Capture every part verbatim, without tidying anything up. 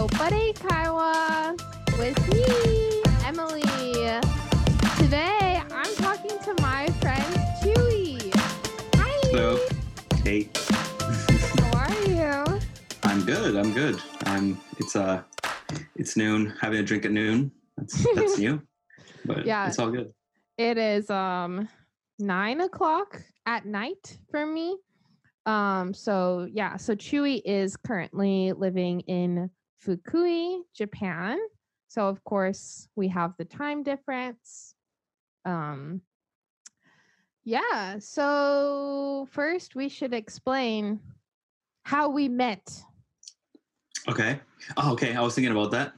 Yopare Kaiwa with me, Emily. Today, I'm talking to my friend Chewy. Hi. Hello. Hey. How are you? I'm good. I'm good. I'm. It's uh, it's noon. Having a drink at noon. That's that's new, but Yeah. it's all good. It is um nine o'clock at night for me. Um. So yeah. So Chewy is currently living in Fukui, Japan. So of course we have the time difference. Um. Yeah. So first we should explain how we met. Okay. Oh, okay. I was thinking about that.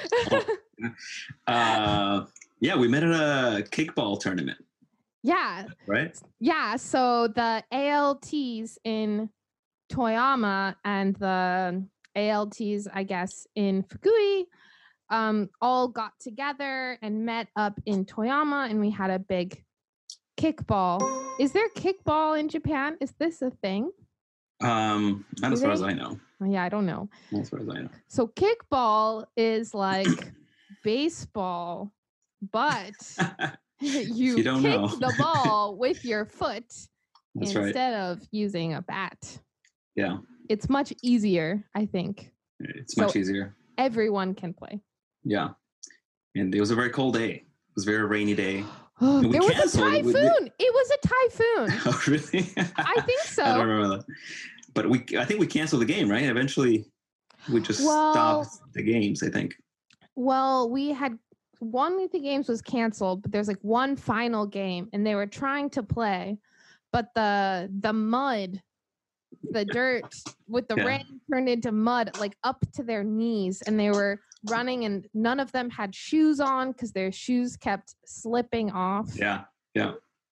Oh. uh, yeah, we met at a kickball tournament, Yeah. right? Yeah. So the A L Ts in Toyama and the A L Ts, I guess, in Fukui, um, all got together and met up in Toyama, and we had a big kickball. Is there kickball in Japan? Is this a thing? Um, not Do as far they? as I know. Oh, yeah, I don't know. Not as far as I know. So kickball is like baseball, but you, you don't kick know. the ball with your foot That's instead right. of using a bat. Yeah, It's much easier, I think. it's So- much easier. Everyone can play. Yeah, and it was a very cold day. It was a very rainy day. Oh, And we there was a canceled. typhoon. We- we- It was a typhoon. Oh, really? I think so. I don't remember that. But we, I think we canceled the game, right? Eventually, we just Well- stopped the games, I think. Well, we had one of the games was canceled, but there's like one final game, and they were trying to play, but the the mud, the dirt with the Yeah. rain turned into mud, like up to their knees, and they were running, and none of them had shoes on because their shoes kept slipping off. Yeah, yeah,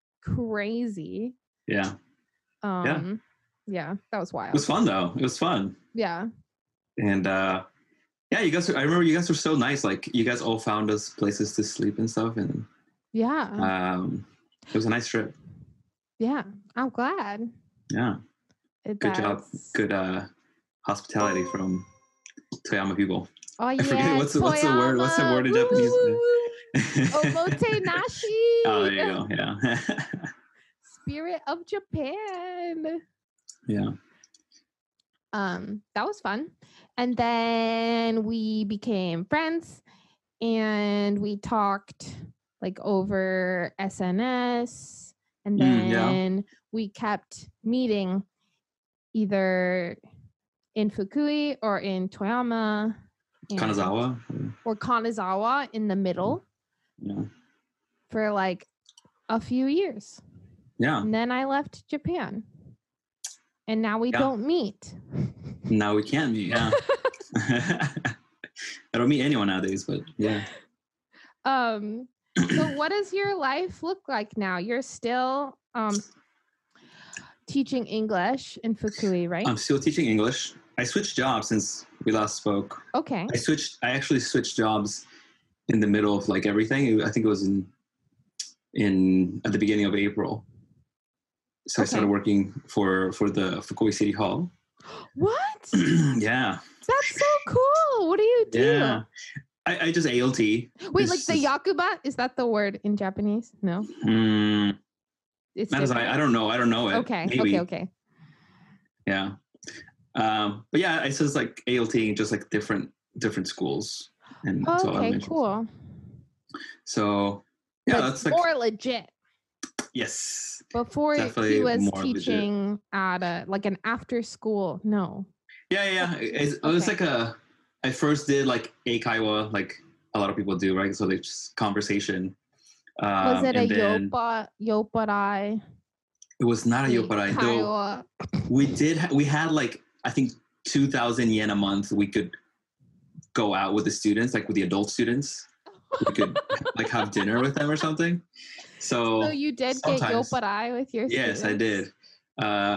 Crazy. yeah. Um, yeah, that was It wild. was fun, though. It was fun. Yeah. And, uh, yeah, you guys, I remember you guys were so nice. Like, you guys all found us places to sleep and stuff. And Yeah. um, it was a nice trip. Yeah. I'm glad. Yeah. It- Good job. that's- Good uh, hospitality from Toyama people. Oh, yeah. forget what's the- what's the word- what's the Toyama. word in Woo, Japanese? woo, woo, woo. Omotenashi. Oh, there you go. Yeah. Spirit of Japan. Yeah. Um, that was fun. And then we became friends and we talked like over S N S. And Mm, yeah. then we kept meeting either in Fukui or in Toyama. and- Kanazawa. Or Kanazawa in the middle Yeah. for like a few years. Yeah. And then I left Japan. And now we Yeah. don't meet. Now we can meet. Yeah. I don't meet anyone nowadays, but yeah. Um, so what does your life look like now? You're still um teaching English in Fukui, right? I'm still teaching English. I switched jobs since we last spoke. Okay. I switched. I actually switched jobs in the middle of like everything. I think it was in in at the beginning of April. So I started Okay. working for for the Fukui City Hall. What? Yeah, That's so cool. What do you do? yeah. I, I just A L T. Wait, It's like the just- Yakuba? Is that the word in Japanese? No. Mm, It's not as I. different? I don't know. I don't know it. Okay. Maybe. Okay, okay. Yeah. Um, but yeah, it's just like A L T, just like different different schools. And so Okay, elementary. cool. So yeah, But that's like more legit. yes. Before he definitely was more legit. teaching at a like an after school. No. Yeah, yeah. yeah. It, it was Okay. like a. I first did like eikaiwa, like a lot of people do, right? So they just conversation. Um, Was it a and then yopa yoparai? It was not a yoparai. Though Kaiwa? we did. Ha- we had like I think two thousand yen a month. We could go out with the students, like with the adult students. We could like have dinner with them or something. So, So you did get sometimes. yoparai with your yes, I students? did. Uh,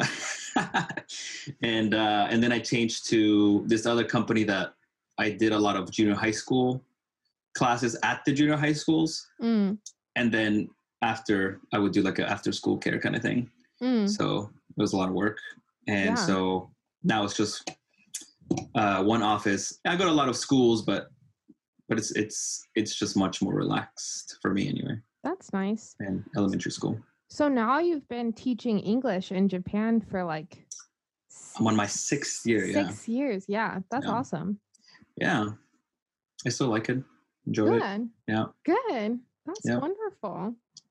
and uh, and then I changed to this other company that I did a lot of junior high school classes at the junior high schools, Mm, and then after I would do like an after school care kind of thing. mm. So it was a lot of work, and Yeah. so now it's just uh, one office. I go to a lot of schools, but but it's it's it's just much more relaxed for me anyway. That's nice. And elementary school. So now you've been teaching English in Japan for like I'm on my sixth year. six yeah. years. Yeah, that's Yeah. awesome. Yeah, I still like it. Enjoy Good. it. Yeah. Good. That's Yeah. wonderful.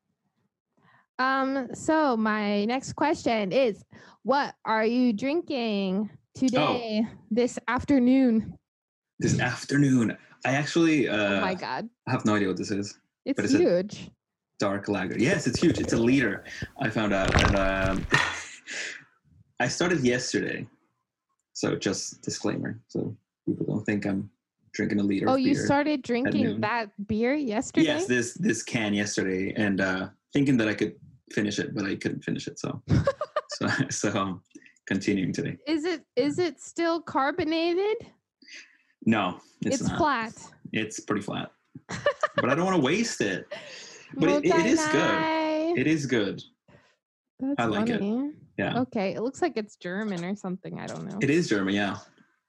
Um. So my next question is, what are you drinking today, this afternoon? This afternoon, I actually uh, Oh my God, have no idea what this is. it's but it's a- huge. Dark lager. Yes, it's huge. It's a liter. I found out, and um, I started yesterday. So just disclaimer, so people don't think I'm drinking a liter. Oh, of you beer. started drinking noon. that beer yesterday? Yes, this this can yesterday, and uh, thinking that I could finish it, but I couldn't finish it. So so so I'm continuing today. Is it is it still carbonated? No, it's, It's not. flat. It's pretty flat, but I don't want to waste it. But it, it is good. Motainai. It is good. That's I like it. funny. Yeah, Okay, it looks like it's German or something. I don't know. it is German. Yeah,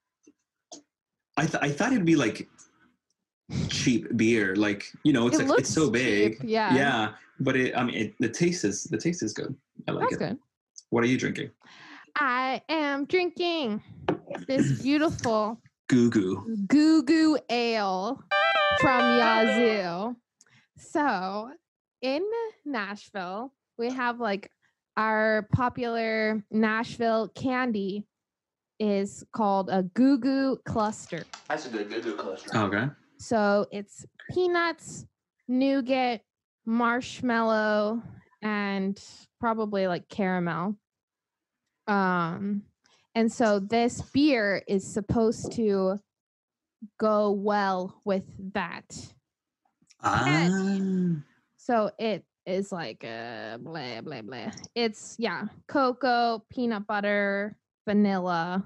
I th- I thought it'd be like cheap beer, like you know, it's It like looks it's so big. cheap, yeah. yeah. But it, I mean, it, the taste is the taste is good. I like That's it. good. What are you drinking? I am drinking this beautiful Goo Goo. Goo Goo Ale from Yazoo. So in Nashville, we have like our popular Nashville candy is called a Goo Goo Cluster. That's a good Goo Goo cluster. Okay. So it's peanuts, nougat, marshmallow, and probably like caramel. Um, and so this beer is supposed to go well with that. Ah. So it is like a blah blah blah. It's yeah, cocoa, peanut butter, vanilla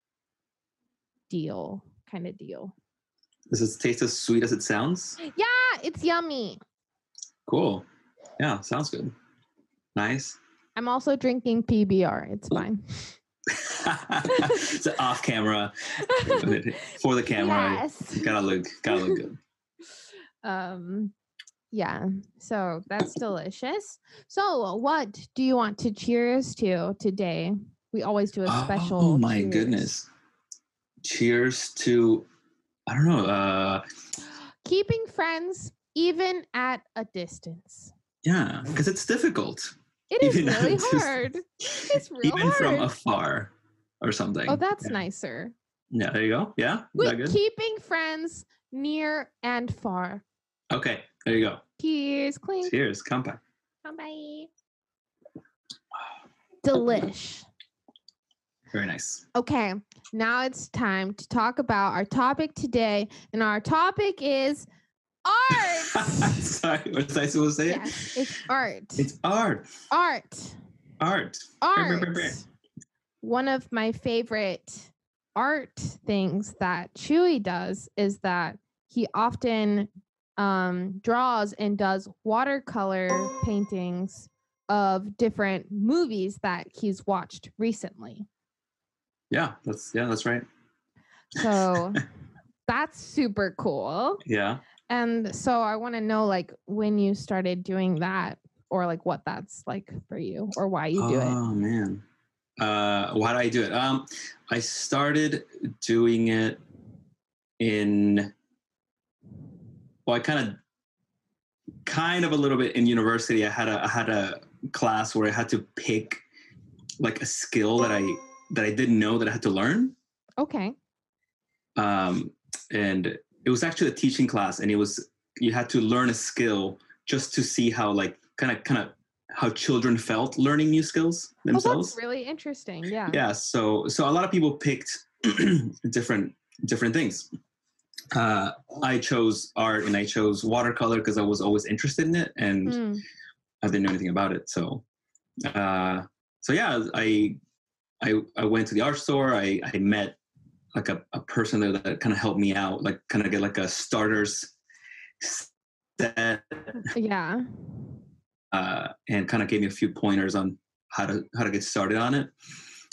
deal kind of deal. Does it taste as sweet as it sounds? Yeah, it's yummy. Cool. Yeah, sounds good. Nice. I'm also drinking P B R. It's fine. It's off camera for the camera. Yes. Gotta look, gotta look good. Um, yeah. So that's delicious. So, what do you want to cheers to today? We always do a special. Oh my cheers. goodness! Cheers to, I don't know. Uh, Keeping friends even at a distance. yeah, because it's difficult. It is Even at really a distance. hard. It's real Even hard. from afar or something. Oh, that's yeah. nicer. Yeah, there you go. Yeah, is Wait, that good? keeping friends near and far. Okay, there you go. Cheers, clink. Cheers, kampai. Bye. Delish. Very nice. Okay, now it's time to talk about our topic today, and our topic is art. Sorry, was I supposed to say it? Yes, it's art. It's art. art. Art. Art. Brr, brr, brr. One of my favorite art things that Chewy does is that he often um, draws and does watercolor paintings of different movies that he's watched recently. Yeah, that's yeah, that's right. So that's super cool. Yeah. And so I want to know like when you started doing that or like what that's like for you or why you do it. Oh man. Uh why do I do it? Um I started doing it in well I kind of kind of a little bit in university. I had a I had a class where I had to pick like a skill that I that I didn't know that I had to learn. Okay. Um and it was actually a teaching class, and it was you had to learn a skill just to see how like kind of kind of how children felt learning new skills themselves. Oh, that's really interesting. Yeah. Yeah. So so a lot of people picked different different things. Uh, I chose art, and I chose watercolor because I was always interested in it, and Mm. I didn't know anything about it. So uh, so yeah, I I I went to the art store. I I met like a, a person there that kind of helped me out, like kind of get like a starters set, Yeah. uh, and kind of gave me a few pointers on how to how to get started on it.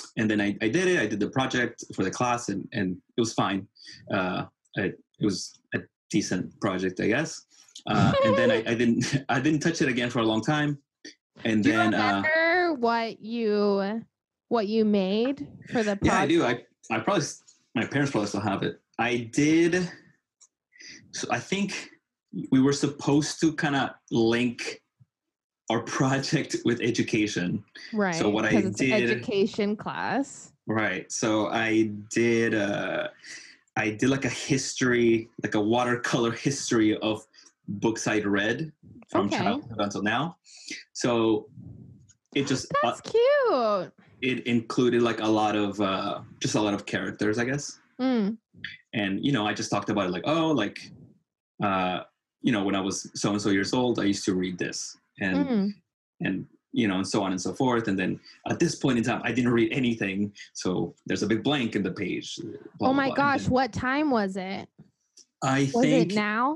and then I, I did it. I did the project for the class, and, and it was fine. Uh, it, it was a decent project, I guess. Uh, and then I, I didn't I didn't touch it again for a long time. And Do then you remember uh, what you what you made for the project? Yeah, I do. I I probably my parents probably still have it. I did. So I think we were supposed to kind of link our project with education. Right. So what I it's did education class. Right. So I did uh I did like a history, like a watercolor history of books I'd read from Okay. childhood until now. So it just That's uh, cute. it included like a lot of uh just a lot of characters, I guess. Mm. And you know, I just talked about it like, oh, like uh you know, when I was so and so years old, I used to read this, and Mm. and you know, and so on and so forth. And then at this point in time, I didn't read anything, so there's a big blank in the page. Blah, Oh my blah, blah. gosh, what time was it? I Was think it now?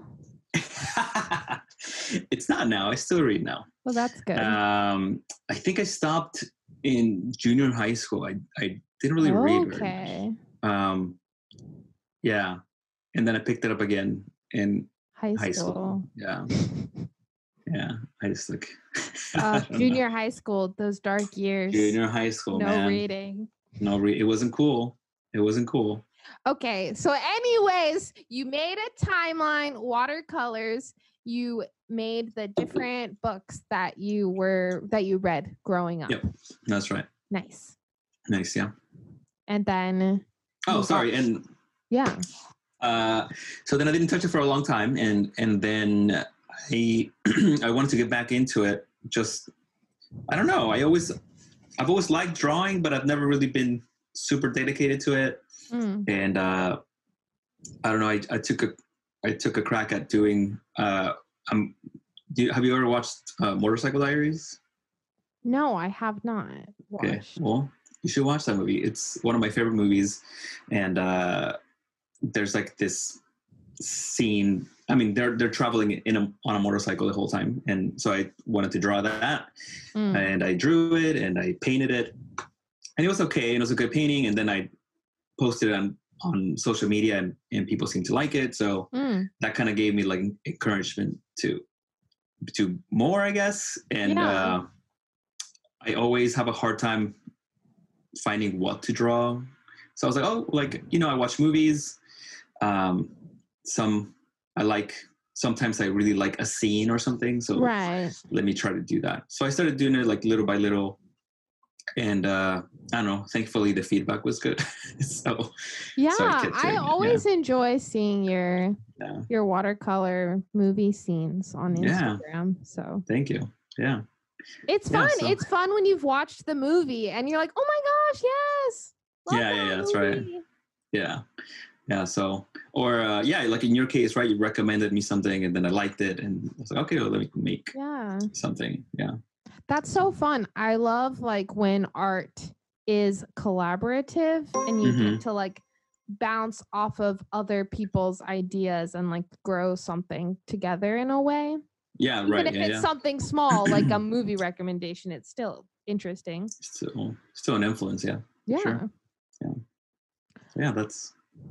it's not now. I still read now. Well, that's good. Um, I think I stopped in junior high school. I I didn't really read very Okay. much. Um, yeah, and then I picked it up again in High high school. school. Yeah, yeah. I just like Uh, I don't know. junior high school, those dark years. Junior high school, no man. reading. No, re- it wasn't cool. It wasn't cool. Okay, so anyways, you made a timeline, watercolors. You made the different books that you were that you read growing up. Yep, that's right. Nice. Nice, yeah. And then Oh, you sorry. watched- And yeah. uh, so then I didn't touch it for a long time, and and then I I wanted to get back into it. Just I don't know. I always I've always liked drawing, but I've never really been super dedicated to it. Mm. And uh, I don't know. I, I took a I took a crack at doing. Uh, um, do you, have you ever watched uh, Motorcycle Diaries? No, I have not watched. Okay, well, you should watch that movie. It's one of my favorite movies, and uh, there's like this scene. I mean, they're they're traveling in a, on a motorcycle the whole time, and so I wanted to draw that, Mm. and I drew it, and I painted it, and it was okay, and it was a good painting, and then I posted it on on social media, and, and people seemed to like it, so Mm. that kind of gave me like encouragement to to more, I guess, and Yeah. uh, I always have a hard time finding what to draw. So I was like, oh, like, you know, I watch movies. Um, some I like, sometimes I really like a scene or something. So Right. let me try to do that. So I started doing it like little by little. And uh, I don't know, thankfully the feedback was good. so Yeah, so I kept I doing it, always enjoy seeing your yeah. your watercolor movie scenes on Yeah. Instagram. So Thank you. Yeah. it's Yeah, fun. so- It's fun when you've watched the movie and you're like, oh my gosh, yes. Love Yeah, yeah, that yeah, that's right. movie." Yeah. Yeah. So, or uh, yeah, like in your case, right? You recommended me something and then I liked it and I was like, okay, well, let me make Yeah. something. Yeah. That's so fun. I love like when art is collaborative and you Mhm. get to like bounce off of other people's ideas and like grow something together in a way. Yeah. Even right. if Yeah. it's yeah. something small, like a movie recommendation, it's still interesting. Still, still an influence. Yeah. Yeah. Sure. So, yeah. That's,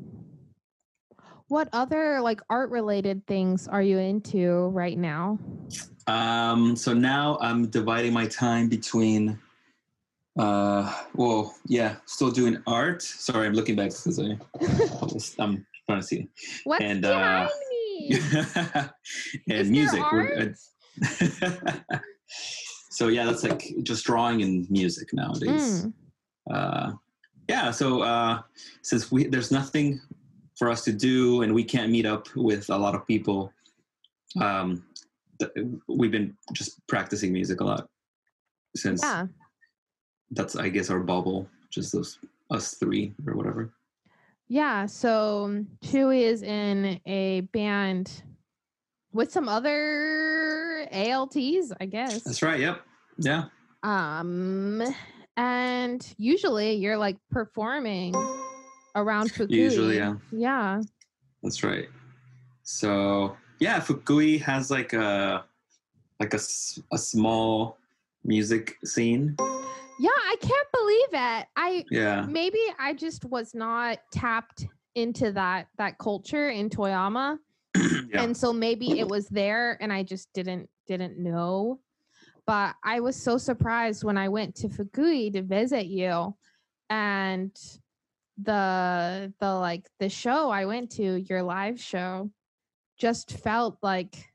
What other like art related things are you into right now? um, so now I'm dividing my time between, uh, well, yeah, still doing art. Sorry, I'm looking back because I, I was- I'm trying to see. What's And, behind uh, me? and Is there music. We're- art? uh, so yeah, that's like just drawing and music nowadays. Mm. Uh, yeah. So uh, since we there's nothing for us to do and we can't meet up with a lot of people, um, th- we've been just practicing music a lot since Yeah. that's I guess our bubble, just those us three or whatever. Yeah. So Chewy is in a band with some other A L Ts, I guess. That's right. Yep. Yeah. Um, and usually you're like performing around Fukui. Usually, yeah. Yeah. That's right. So yeah, Fukui has like a like a, s- a small music scene. Yeah, I can't believe it. I Yeah. maybe I just was not tapped into that that culture in Toyama. Yeah. And so maybe it was there and I just didn't didn't know. But I was so surprised when I went to Fukui to visit you, and the the like the show I went to, your live show, just felt like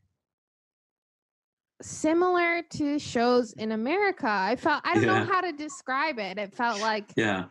similar to shows in America. I felt I don't Yeah. know how to describe it. It felt like Yeah.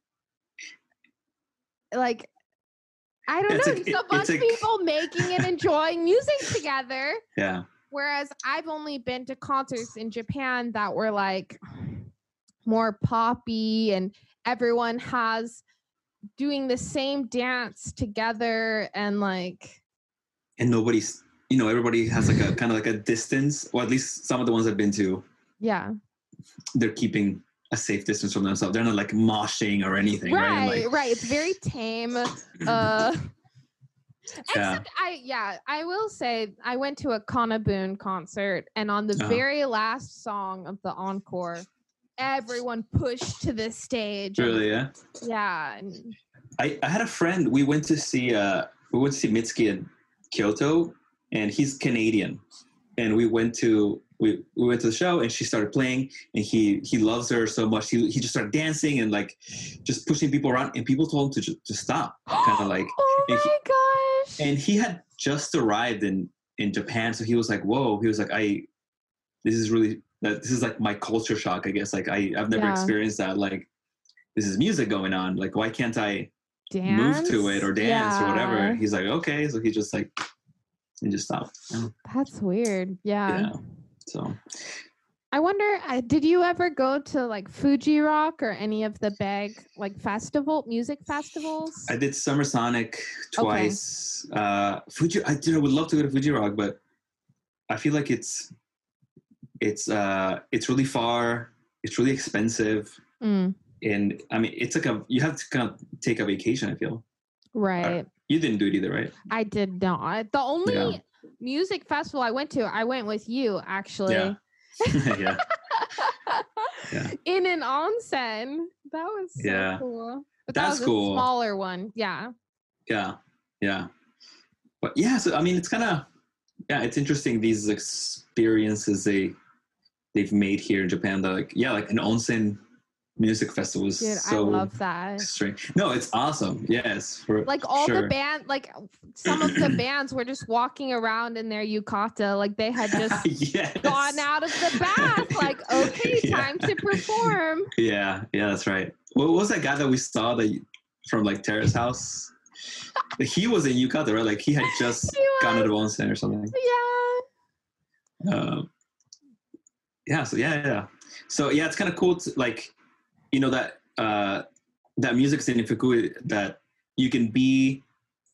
like I don't It's know, like- just a it- bunch it's of like- people making and enjoying music together. Yeah. Whereas I've only been to concerts in Japan that were like more poppy and everyone has doing the same dance together and like And nobody's, you know, everybody has like a kind of like a distance, or at least some of the ones I've been to, yeah. they're keeping a safe distance from themselves. They're not like moshing or anything, right? And, Right, like, right. It's very tame. Uh Yeah. Except I yeah, I will say I went to a Kanabun concert and on the Uh-huh. very last song of the encore, everyone pushed to the stage. and- Really, yeah. yeah. and- I, I had a friend. We went to see uh we went to see Mitsuki in Kyoto, and he's Canadian. And we went to we, we went to the show, and she started playing, and he he loves her so much. He he just started dancing and like just pushing people around, and people told him to just to stop, kind of like. Oh and he- my gosh. And he had just arrived in in Japan, so he was like, "Whoa!" He was like, "I this is really that this is like my culture shock, I guess. Like I I've never Yeah. experienced that. Like this is music going on. Like why can't I?" Dance? move to it or dance or whatever. Yeah. He's like, okay. So he just like, he just stopped. Yeah. That's weird. Yeah. Yeah. So I wonder, uh, did you ever go to like Fuji Rock or any of the big like festival music festivals? I did Summer Sonic twice. Uh, Fuji, I did, I would love to go to Fuji Rock, but I feel like it's, it's, uh, it's really far. It's really expensive. Mm, And I mean, it's like a, you have to kind of take a vacation, I feel. right. You didn't do it either, right? I did not. The only Yeah. music festival I went to, I went with you actually. Yeah. yeah. Yeah. In an onsen. That was so Yeah. cool. But That's that was cool. a smaller one. Yeah. Yeah, yeah. But yeah, so I mean, it's kind of yeah, it's interesting these experiences they they've made here in Japan. That like yeah, like an onsen music festival is Dude, so I love that. strange. No, it's awesome. Yes, for Like all sure. the band, like some of the bands were just walking around in their yukata, like they had just yes. gone out of the bath. Like, okay, Yeah. time to perform. Yeah, yeah, that's right. What was that guy that we saw that from like Terrace House? He was in Yukata, right? Like he had just He gone to was. the onsen or something. Yeah. Um, yeah, so yeah, yeah. So yeah, it's kind of cool to like, you know, that uh, that music scene in Fukui, that you can be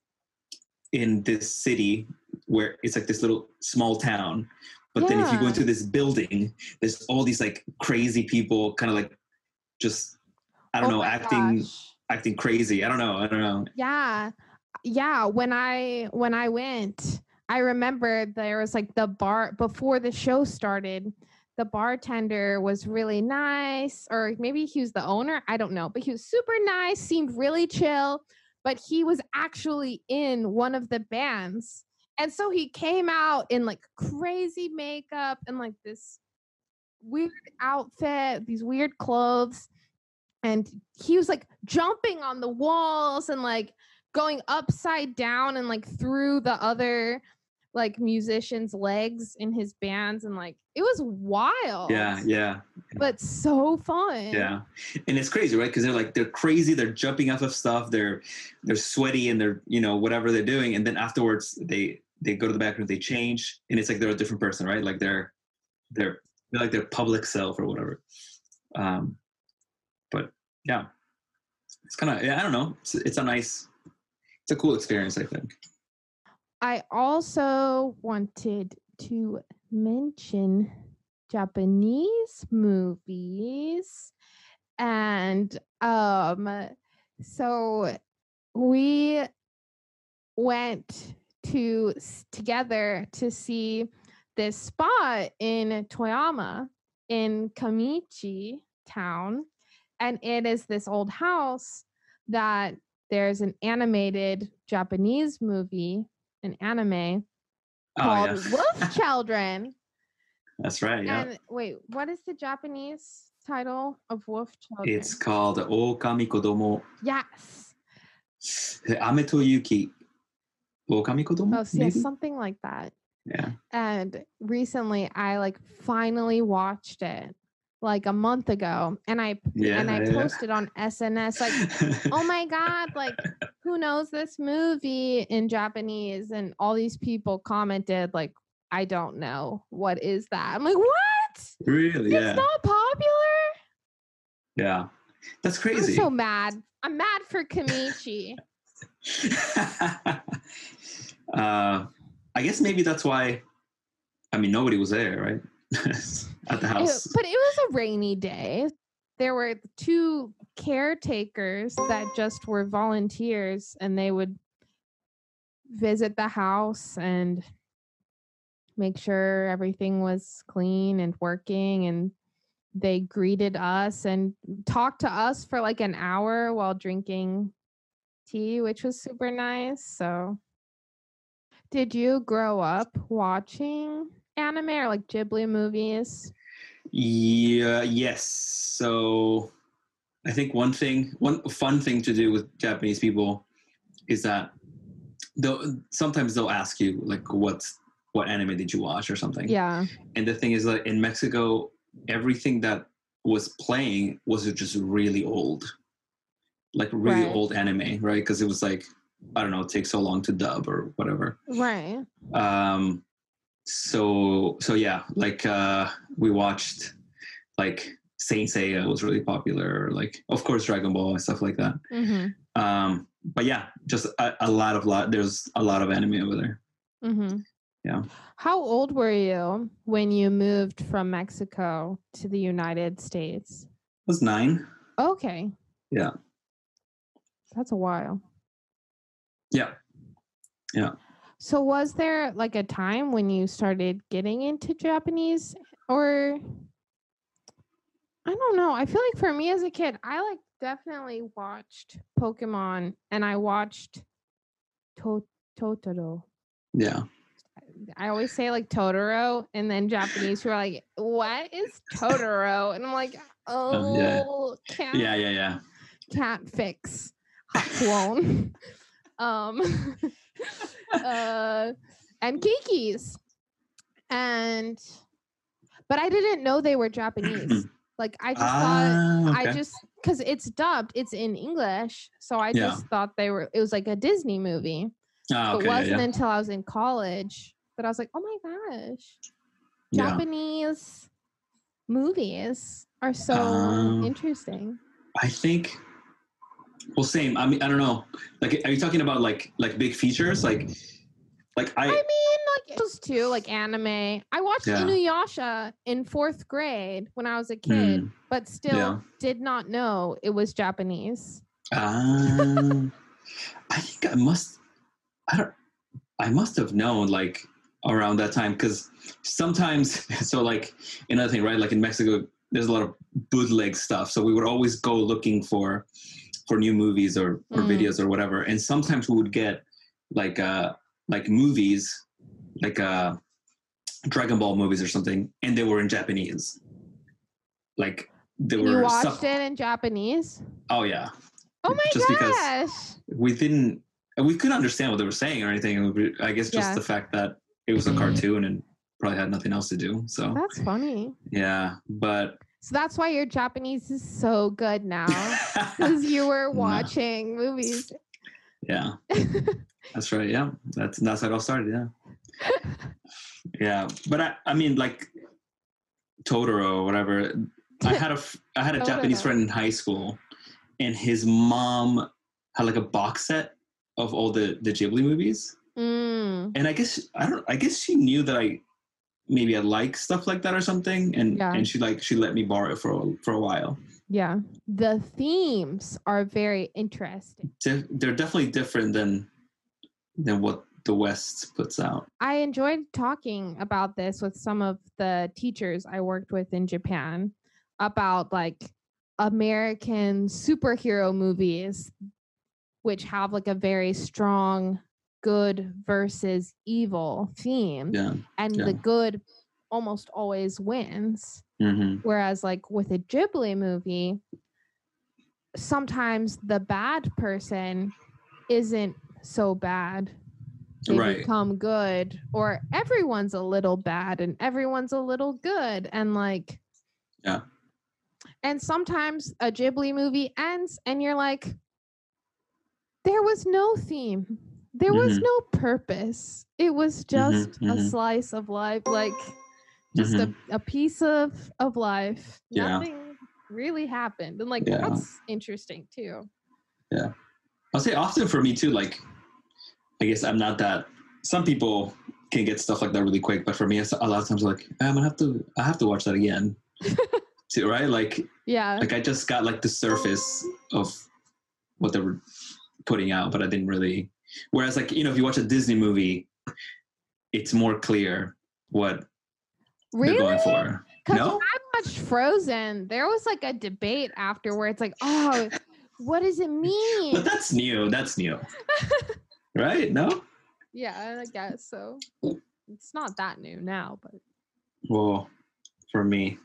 in this city where it's like this little small town, but then if you go Yeah. into this building, there's all these like crazy people, kind of like just I don't Oh know, my acting gosh. acting crazy. I don't know. I don't know. Yeah. Yeah. When I when I went, I remember there was like the bar before the show started. The bartender was really nice, or maybe he was the owner. I don't know, but he was super nice, seemed really chill. But he was actually in one of the bands. And so he came out in like crazy makeup and like this weird outfit, these weird clothes. And he was like jumping on the walls and like going upside down and like through the other like musicians' legs in his bands, and like it was wild. Yeah, yeah. But so fun. Yeah, and it's crazy, right? Because they're like they're crazy. They're jumping off of stuff. They're they're sweaty and they're you know whatever they're doing, and then afterwards they they go to the bathroom, they change, and it's like they're a different person, right? Like they're they're they're like their public self or whatever. Um, but yeah, it's kind of yeah. I don't know. It's, it's a nice, it's a cool experience, I think. I also wanted to mention Japanese movies. And um so we went to s- together to see this spot in Toyama in Kamichi town, and it is this old house that there's an animated Japanese movie, an anime Oh called yeah, Wolf Children. that's right. Yeah, And wait, what is the Japanese title of Wolf Children? it's called Okami Kodomo. Yes. Ame to Yuki. Okami Kodomo. Oh, so yeah, maybe? something like that. Yeah. And recently I like finally watched it like a month ago, and I Yeah, and I yeah. posted on S N S like, oh my god, like who knows this movie in Japanese? And all these people commented like, I don't know, what is that? I'm like, what? Really? It's Yeah. not popular? Yeah. That's I'm crazy. so mad. I'm mad for Kamichi. uh, I guess maybe that's why. I mean, nobody was there, right? At the house. It- but it was a rainy day. There were two caretakers that just were volunteers, and they would visit the house and make sure everything was clean and working. And they greeted us and talked to us for like an hour while drinking tea, which was super nice. So, did you grow up watching anime or like Ghibli movies? Yeah. Yes. So, I think one thing, one fun thing to do with Japanese people is that they'll sometimes they'll ask you like, "What's what anime did you watch?" or something. Yeah. And the thing is that in Mexico, everything that was playing was just really old, like really Right. old anime, right? Because it was like, I don't know, it takes so long to dub or whatever. Right. Um, so so yeah, like uh, we watched like Saint Seiya was really popular, like of course Dragon Ball and stuff like that. Mm-hmm. Um, but yeah, just a, a lot of lot. There's a lot of anime over there. Mm-hmm. Yeah. How old were you when you moved from Mexico to the United States? I was nine. Okay. Yeah. That's a while. Yeah. Yeah. So was there like a time when you started getting into Japanese, or I don't know. I feel like for me as a kid, I like definitely watched Pokemon, and I watched to- Totoro. Yeah. I always say like Totoro, and then Japanese who are like, "What is Totoro?" And I'm like, "Oh, yeah. cat, Yeah. Yeah. Yeah. cat fix, hot clone." um, uh, and Kikis, and but I didn't know they were Japanese. Like I just Ah, thought, okay. I just because it's dubbed, it's in English, so I Yeah. just thought they were. It was like a Disney movie. Ah, So okay. it Yeah. wasn't Yeah. until I was in college that I was like, oh my gosh, Yeah. Japanese movies are so Um, interesting. I think. Well, same. I mean, I don't know. Like, are you talking about like like big features? Like, like I. I mean, like those two, like anime. I watched Yeah. Inuyasha in fourth grade when I was a kid, Mm, but still yeah. did not know it was Japanese. Um, I think I must. I don't. I must have known like around that time because sometimes. So like another thing, right? Like in Mexico, there's a lot of bootleg stuff. So we would always go looking for for new movies or or Mm. videos or whatever. And sometimes we would get like uh like movies, like uh Dragon Ball movies or something, and they were in Japanese. Like they And were. you watched sub- it in Japanese? Oh yeah. Oh my Just because gosh. we didn't we couldn't understand what they were saying or anything. We- I guess just Yeah. the fact that it was a cartoon and probably had nothing else to do. So That's funny. yeah, but So that's why your Japanese is so good now, because you were No. watching movies. yeah, that's right. Yeah, that's that's how it all started. Yeah, yeah. But I, I mean, like Totoro or whatever. I had a f- I had a Japanese Totoro. friend in high school, and his mom had like a box set of all the the Ghibli movies. Mm, And I guess I don't. I guess she knew that I maybe I like stuff like that or something, and Yeah. and she like she let me borrow it for a, for a while. yeah. The themes are very interesting. Def- they're definitely different than than what the West puts out. I enjoyed talking about this with some of the teachers I worked with in Japan about like American superhero movies, which have like a very strong good versus evil theme. Yeah. And yeah. the good almost always wins. Mm-hmm. Whereas like with a Ghibli movie, sometimes the bad person isn't so bad. They Right. become good, or everyone's a little bad and everyone's a little good. And like, yeah. And sometimes a Ghibli movie ends and you're like, there was no theme. There mm-hmm. was no purpose. It was just mm-hmm. a Mm-hmm. slice of life, like just mm-hmm. a, a piece of, of life. Yeah. Nothing really happened. And like, yeah. that's interesting too. Yeah. I'll say often for me too, like, I guess I'm not that, some people can get stuff like that really quick, but for me, it's a lot of times I'm like, I'm gonna have to, I have to watch that again. too, right? Like, yeah. Like I just got like the surface of what they were putting out, but I didn't really, whereas like, you know, if you watch a Disney movie, it's more clear what really? they're going for. Because no? when I watched Frozen, there was like a debate afterwards, like, oh, what does it mean? But that's new. That's new. Right? No? Yeah, I guess so. It's not that new now, but. Well, for me.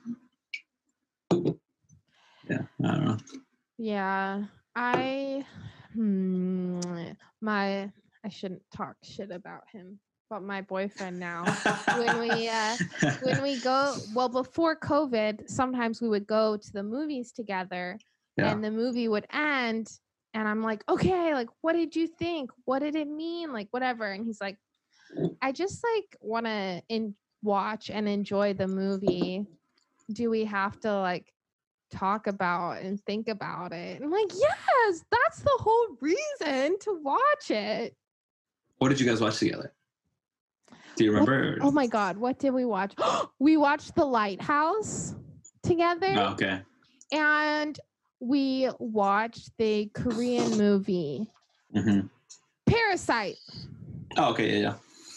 Yeah, I don't know. Yeah, I, hmm, my, I shouldn't talk shit about him, but my boyfriend now, when we, uh, when we go, well, before COVID, sometimes we would go to the movies together yeah. and the movie would end and I'm like, okay, like, what did you think? What did it mean? Like, whatever. And he's like, I just like want to in watch and enjoy the movie. Do we have to like talk about and think about it? I'm like, yes, that's the whole reason to watch it. What did you guys watch together? Do you remember? What, oh my god, what did we watch? We watched The Lighthouse together. Oh, okay. And we watched the Korean movie mm-hmm. Parasite. Oh, okay, yeah, yeah.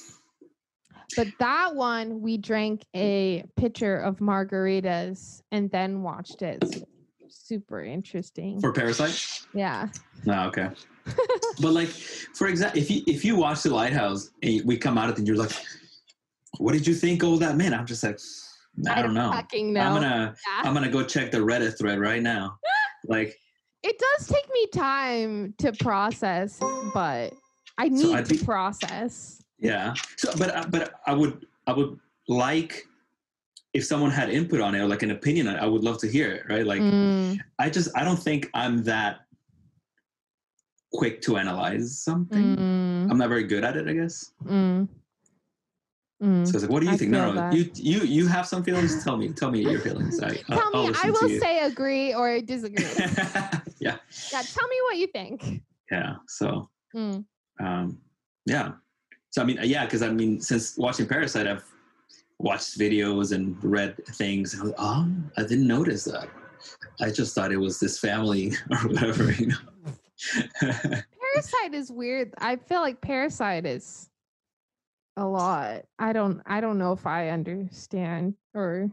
But that one, we drank a pitcher of margaritas and then watched it. It's super interesting. For Parasite? Yeah. Oh, okay. But like, for example, if you if you watch The Lighthouse and we come out of it and you're like, what did you think of that? Man, I'm just like, I, I don't know. Fucking know. I'm gonna yeah. I'm gonna go check the Reddit thread right now. Like, it does take me time to process, but I need so to be, process. Yeah. So, but but I would I would like if someone had input on it or like an opinion on it, I would love to hear it. Right. Like, mm. I just I don't think I'm that quick to analyze something. Mm. I'm not very good at it, I guess. Mm. Mm. So it's like, what do you I think? No, no, you you you have some feelings. Tell me, tell me your feelings. I, tell I'll, me. I'll I will say agree or disagree. yeah. Yeah. Tell me what you think. Yeah. So. Mm. Um. Yeah. So I mean, yeah, because I mean, since watching Parasite, I've watched videos and read things. And I was, oh, I didn't notice that. I just thought it was this family or whatever. You know. Parasite is weird. I feel like Parasite is a lot. I don't I don't know if I understand or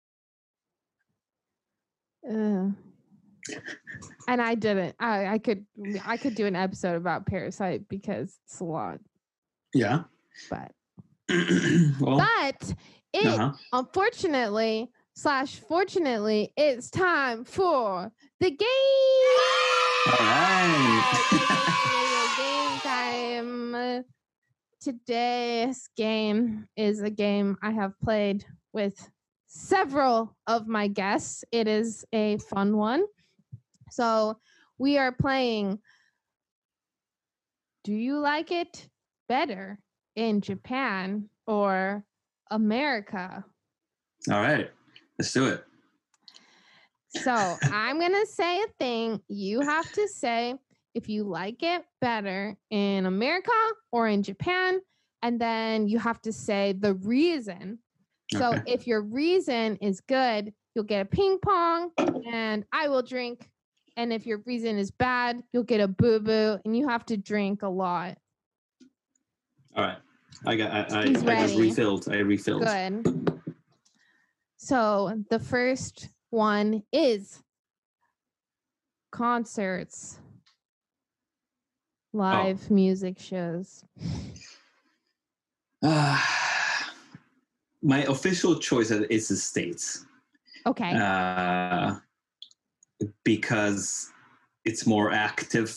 uh, and I didn't. I, I could I could do an episode about Parasite because it's a lot. Yeah. But well, but it uh-huh. unfortunately slash fortunately it's time for the game. All right. Game time. Today's game is a game I have played with several of my guests. It is a fun one. So we are playing Do you like it better in Japan or America? All right. Let's do it. So I'm going to say a thing. You have to say if you like it better in America or in Japan, and then you have to say the reason. So okay. If your reason is good, you'll get a ping pong and I will drink. And if your reason is bad, you'll get a boo-boo and you have to drink a lot. All right. I got, I, I, I just refilled. I refilled. Good. So the first one is concerts, live oh. music shows. Uh, my official choice is the States. Okay. Uh, because it's more active.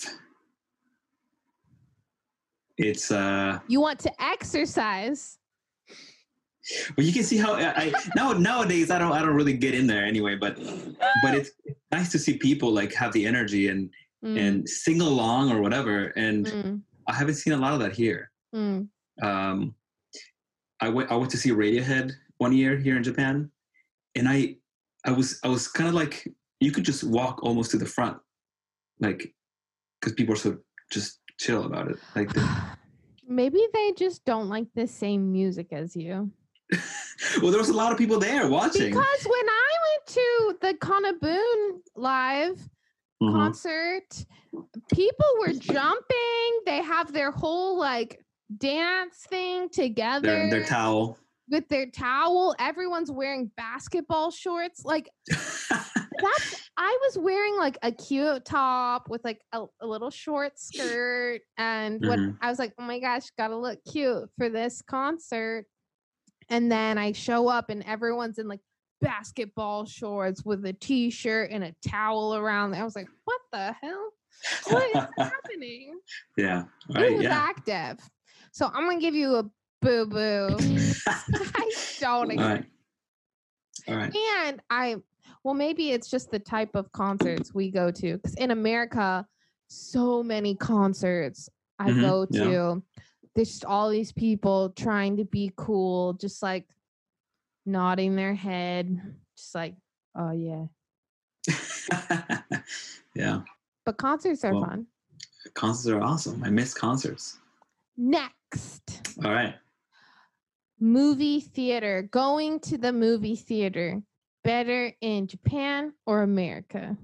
It's uh. You want to exercise. Well, you can see how I, I now nowadays I don't I don't really get in there anyway, but but it's nice to see people like have the energy and mm. and sing along or whatever. And mm. I haven't seen a lot of that here. Mm. Um, I went I went to see Radiohead one year here in Japan, and I I was I was kind of like, you could just walk almost to the front, like, because people are so just chill about it. Like the, maybe they just don't like the same music as you. Well, there was a lot of people there watching. Because when I went to the Konoboon live mm-hmm. concert, people were jumping. They have their whole like dance thing together. Their, their towel. With their towel. Everyone's wearing basketball shorts. Like that's I was wearing like a cute top with like a, a little short skirt. And mm-hmm. what I was like, oh my gosh, gotta look cute for this concert. And then I show up and everyone's in like basketball shorts with a t-shirt and a towel around. I was like, what the hell? What is happening? Yeah. Right. It was yeah. active. So I'm going to give you a boo-boo. I don't agree. All right. All right. And I, well, maybe it's just the type of concerts we go to. Because in America, so many concerts I mm-hmm. go to. Yeah. There's just all these people trying to be cool, just like nodding their head, just like, oh, yeah. Yeah. But concerts are well, fun. Concerts are awesome. I miss concerts. Next. All right. Movie theater. Going to the movie theater. Better in Japan or America?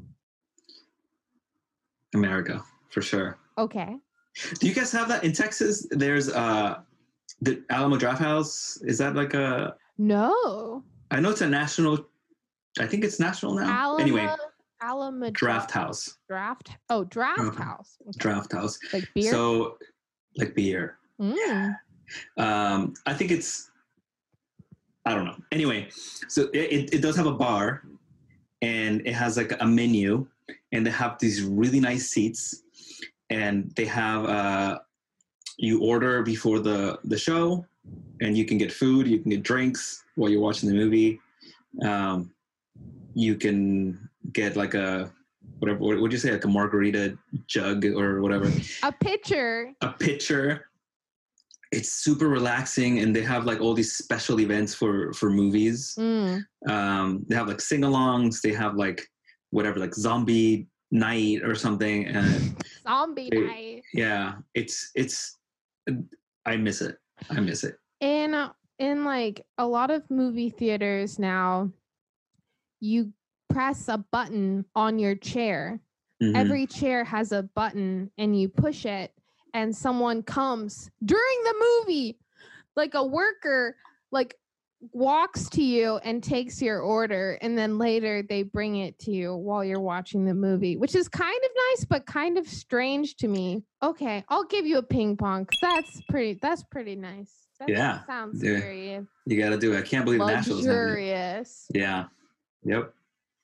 America, for sure. Okay. Do you guys have that in Texas? There's uh the Alamo Drafthouse. Is that like a no? I know it's a national. I think it's national now. Alamo, anyway, Alamo Drafthouse. Draft. Oh, Draft okay. House. Okay. Drafthouse. Like beer. So, like beer. Mm. Um, I think it's. I don't know. Anyway, so it, it does have a bar, and it has like a menu, and they have these really nice seats. And they have, uh, you order before the, the show, and you can get food, you can get drinks while you're watching the movie. Um, you can get like a, whatever, what would you say, like a margarita jug or whatever. A pitcher. A pitcher. It's super relaxing, and they have like all these special events for, for movies. Mm. Um, they have like sing-alongs, they have like whatever, like zombie night or something. And zombie it, night. Yeah, it's it's. I miss it. I miss it. In uh, in like a lot of movie theaters now, you press a button on your chair. Mm-hmm. Every chair has a button, and you push it, and someone comes during the movie, like a worker, like walks to you and takes your order, and then later they bring it to you while you're watching the movie, which is kind of nice but kind of strange to me. Okay, I'll give you a ping pong. That's pretty that's pretty nice. That yeah, sounds yeah. very you gotta do it. I can't believe Nationals. Luxurious. Yeah. Yep.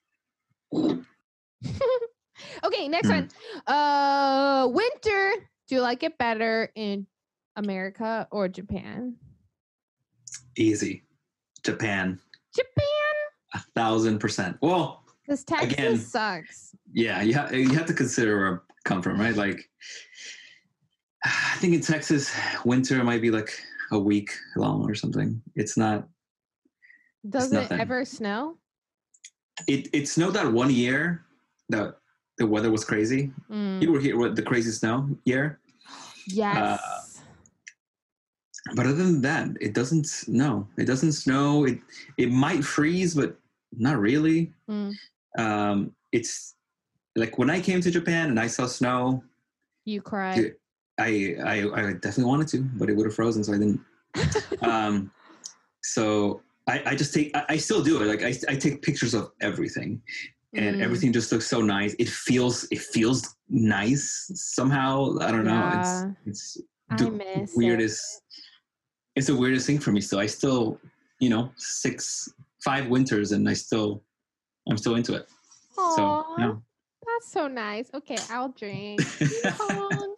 Okay, next mm. one. Uh winter. Do you like it better in America or Japan? Easy. Japan. Japan? A thousand percent. Well, because Texas again, sucks. Yeah, you have you have to consider where I come from, right? Like, I think in Texas, winter might be like a week long or something. It's not. Does it's it ever snow? It it snowed that one year that the weather was crazy. Mm. You were here with the crazy snow year. Yes. Uh, But other than that, it doesn't snow. It doesn't snow. It it might freeze, but not really. Mm. Um, it's like when I came to Japan and I saw snow. You cried. I I, I definitely wanted to, but it would have frozen, so I didn't. um, so I, I just take. I, I still do it. Like I I take pictures of everything, and Mm. everything just looks so nice. It feels it feels nice somehow. I don't know. Yeah. It's it's I the miss weirdest. it. It's the weirdest thing for me. Still, I still, you know, six five winters, and I still, I'm still into it. Aw, So yeah. that's so nice. Okay, I'll drink. Ping pong.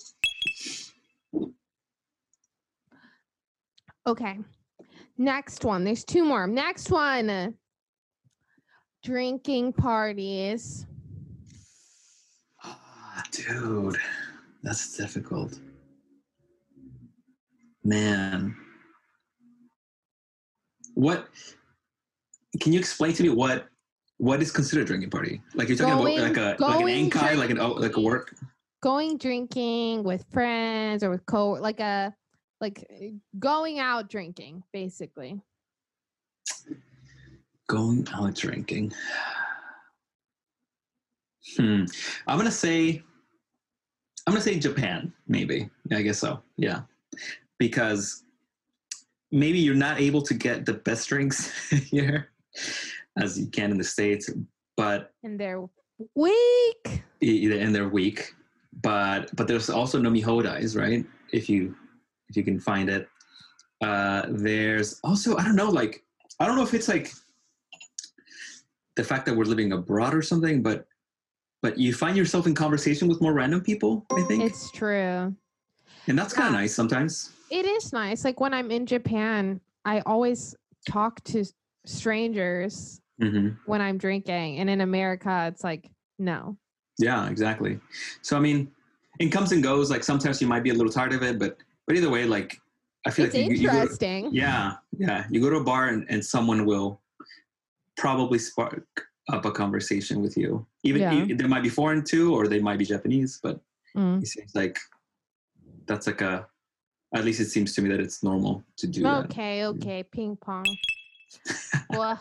Okay. Next one. There's two more. Next one. Drinking parties. Ah, dude, that's difficult. Man. What can you explain to me what what is considered a drinking party? Like you're talking Going- about like a like an going Ankai, like an oh, like a drinking. work. Going drinking with friends or with co like a like going out drinking, basically. Going out drinking. Hmm. I'm gonna say I'm gonna say Japan, maybe. I guess so. Yeah. Because maybe you're not able to get the best drinks here as you can in the States, but And they're weak. either in their week. But but there's also nomi hodais, right? If you if you can find it. Uh there's also, I don't know, like I don't know if it's like the fact that we're living abroad or something, but but you find yourself in conversation with more random people, I think. It's true. And that's kind of Yeah. nice sometimes. It is nice. Like when I'm in Japan, I always talk to strangers hmm when I'm drinking. And in America, it's like, no. Yeah, exactly. So I mean, it comes and goes. Like sometimes you might be a little tired of it, but but either way, like I feel It's like you, you go to, interesting. yeah, yeah, you go to a bar and, and someone will probably spark up a conversation with you. Even Yeah. e- they might be foreign too, or they might be Japanese, but Mm. it seems like that's like a. At least it seems to me that it's normal to do that. Okay, okay. Ping pong. Ugh.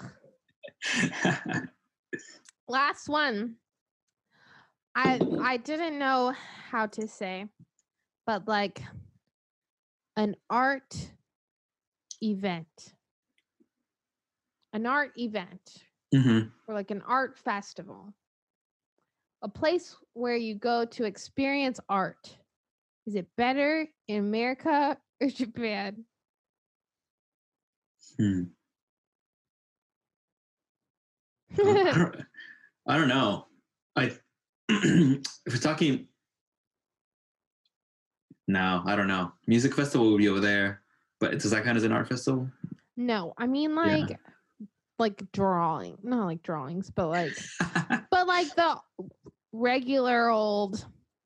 Last one. I I didn't know how to say, but like an art event. An art event hmm or like an art festival. A place where you go to experience art. Is it better in America or Japan? Hmm. I don't, I don't know. I if we're talking, no, I don't know. Music festival would be over there, but does that count as an art festival? No, I mean like like drawing, not like drawings, but like but like the regular old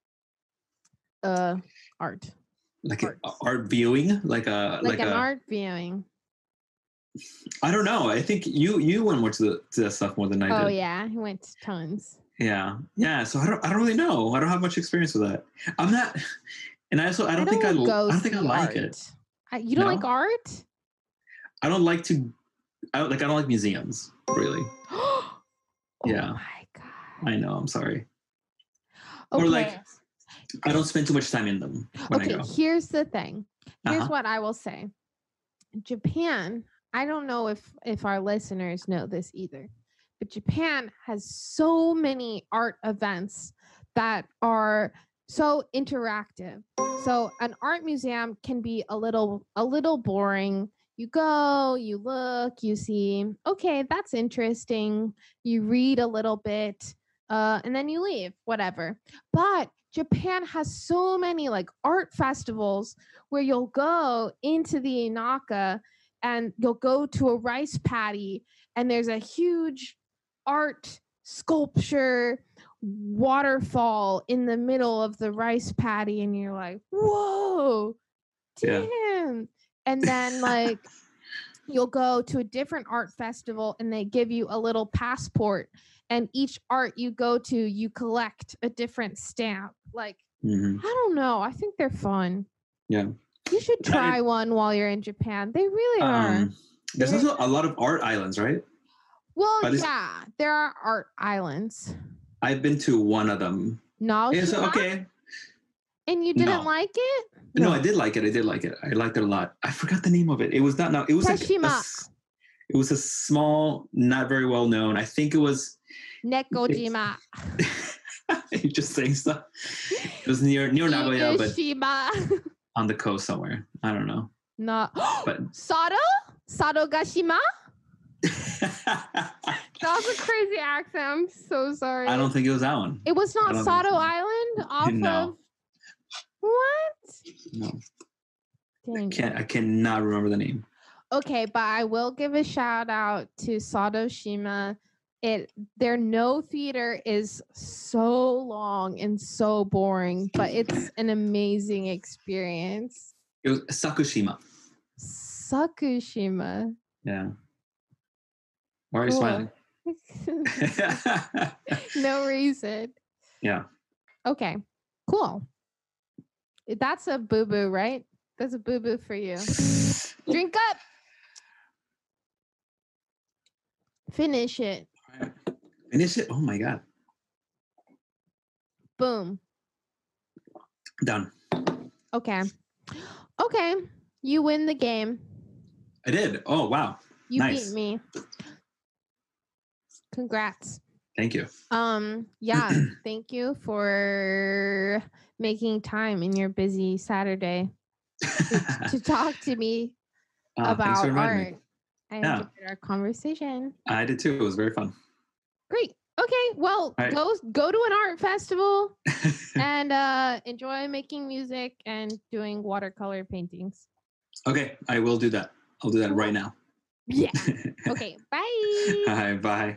uh art. like Art. a, art viewing, like a Like, like, an a. art viewing. I don't know. I think you you went more to the to that stuff more than I Oh did. yeah, he went to tons. Yeah, yeah. So I don't I don't really know. I don't have much experience with that. I'm not, and I also I don't, think I l- go I don't think I see like art. it. I, you don't No? like art? I don't like to. I don't, like I don't like museums really. Oh Yeah. my god. I know. I'm sorry. Okay. Or like I don't spend too much time in them when okay, I go. here's the thing. Here's Uh-huh. what I will say. Japan, I don't know if if our listeners know this either, but Japan has so many art events that are so interactive. So an art museum can be a little a little boring. You go, you look, you see, okay, that's interesting. You read a little bit, uh, and then you leave, whatever. But Japan has so many like art festivals where you'll go into the Inaka and you'll go to a rice paddy and there's a huge art sculpture waterfall in the middle of the rice paddy and you're like, whoa, Yeah. damn. And then like you'll go to a different art festival and they give you a little passport and each art you go to you collect a different stamp. Like hmm I don't know, I think they're fun. Yeah. You should Yeah, try it- one while you're in Japan. They really are. Um, there's They're- also a lot of art islands, right? Well, at least- yeah, there are art islands. I've been to one of them. No, Yeah, so, Shima? okay. And you didn't No. like it? No. I did like it. I did like it. I liked it a lot. I forgot the name of it. It was not. No, it was like a Teshima. s- it was a small, not very well known. I think it was. Nekojima. You're just saying stuff. It was near near Nagoya, but Ikushima. on the coast somewhere. I don't know. No. But Sado? Sadogashima? That was a crazy accent. I'm so sorry. I don't think it was that one. It was I not don't Sado think so. Island off No. of what? No, Dang. can't. I cannot remember the name. Okay, but I will give a shout out to Sadoshima. It their no theater is so long and so boring, but it's an amazing experience. It was Sakushima. Sakushima. Yeah. Why are you Cool. smiling? No reason. Yeah. Okay, cool. That's a boo boo, right? That's a boo boo for you. Drink up. Finish it. Finish it. Oh my god. Boom. Done. Okay. Okay. You win the game. I did. Oh wow. You Nice. beat me. Congrats. Thank you. Um, yeah, thank you for making time in your busy Saturday to, to talk to me Ah, thanks about for inviting art. me. I Yeah. enjoyed our conversation. I did too. It was very fun. Great. Okay, well, All right. go go to an art festival and uh, enjoy making music and doing watercolor paintings. Okay, I will do that. I'll do that right now. Yeah. Okay. Bye. Hi, bye.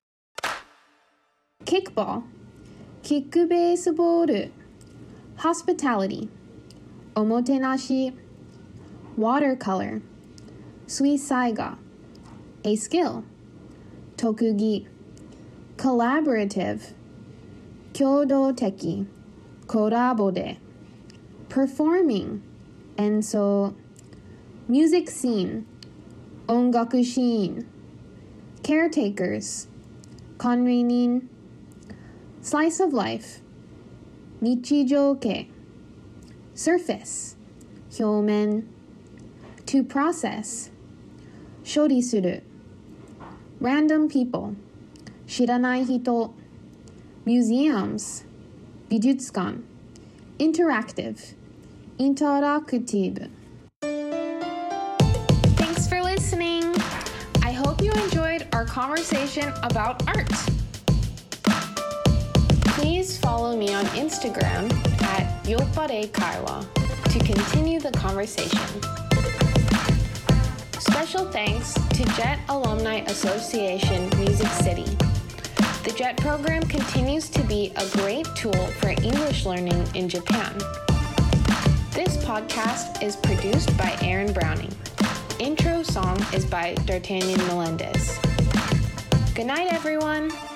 Kickball, キックベースボール hospitality, おもてなし watercolor, 水彩画 a skill, 特技 collaborative, 共同的 コラボで performing, 演奏 music scene, 音楽シーン caretakers, 管理人Slice of life, 日常系 surface, 表面 to process, 処理する random people, 知らない人 museums, 美術館 interactive, interactive. Thanks for listening. I hope you enjoyed our conversation about art. Please follow me on Instagram at Yoppare Kaiwa to continue the conversation. Special thanks to JET Alumni Association Music City. The JET program continues to be a great tool for English learning in Japan. This podcast is produced by Aaron Browning. Intro song is by D'Artagnan Melendez. Good night, everyone.